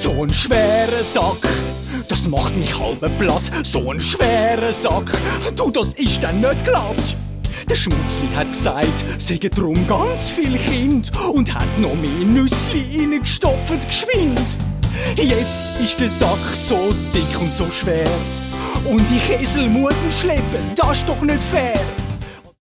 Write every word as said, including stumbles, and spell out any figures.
So ein schwerer Sack, das macht mich halb platt. So ein schwerer Sack, du, das ist dann nicht glatt. Der Schmutzli hat gesagt, sägen drum ganz viel Kind und hat noch mehr Nüssli reingestopft geschwind. Jetzt ist der Sack so dick und so schwer und ich Esel muss ihn schleppen, das ist doch nicht fair.